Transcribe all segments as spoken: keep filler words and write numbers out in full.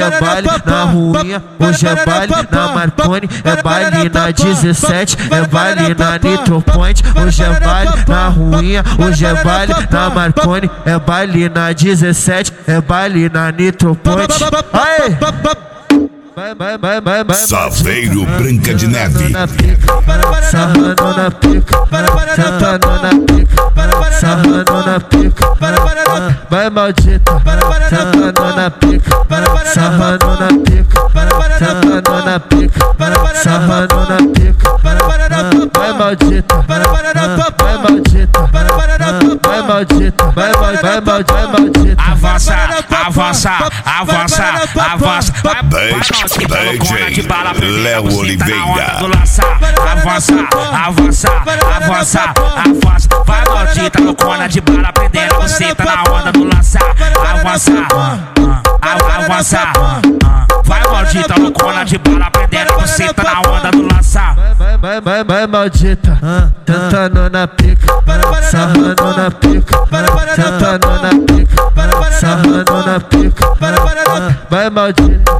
é baile na ruinha, hoje é baile na Marconi, é baile na dezessete, é baile na Nitro Point, hoje é baile na ruinha, hoje é baile na Marconi, é baile na dezessete, é baile na Nitro Point. Aê! Vai, vai, vai, vai, vai. Saveiro Branca de Neve. Sarrando na pica, sentando na pica, sarrando na pica, vai maldita, sentando na pica, sarrando na pica, sentando na pica, sarrando na pica, vai maldita, vai maldita, vai maldita, vai vai vai maldita. Avança, avança, avança, avança, vai D J Léo Oliveira. Avança, avança, avança, avança, vai maldita loucona de bala prendendo você tá na onda do lançar. Avança, avança, vai maldita loucona de bala prendendo você tá na onda do lançar. Vai, vai, vai, vai maldita, tentando na pica, sarrando na pica, tentando na pica, sarrando na pica, vai maldita.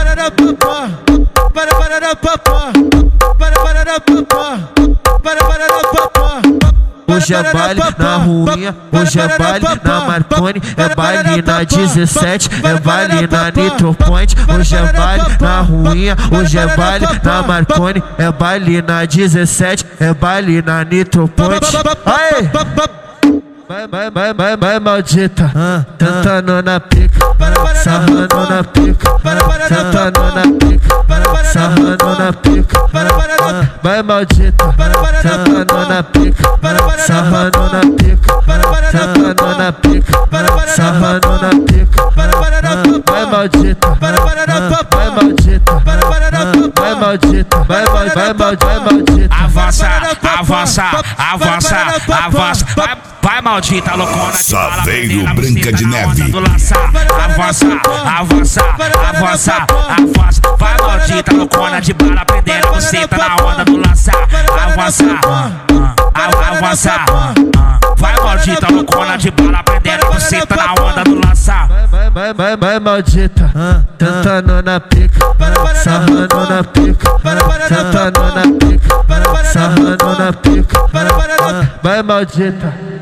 Hoje é baile na ruinha, hoje é baile na Marconi, é baile na dezessete, é baile na Nitro Point, hoje é baile na ruinha, hoje é baile na Marconi, é baile na dezessete, é baile na Nitro Point. Aê! Vai, vai, vai, vai, vai maldita, tentando na pica, sarrando na pica, tentando na pica, sarrando na pica, vai maldita, tentando na pica, sarrando na pica, tentando na pica, sarrando na pica, vai maldita, vai maldita, vai maldita, vai, vai, vai, vai maldita. Avança, avança, avança, avança, vai, vai maldita loucona de bala Saveiro Branca de Neve. Avança, avança, avança, avança, vai maldita loucona de bala prendendo você tá na onda do lançar. Avança, avança, vai maldita loucona de bala prendendo você tá na onda do lançar. Vai, vai, vai, vai maldita, tentando na pica, sarrando na pica, tentando na pica, sarrando na pica, vai maldita.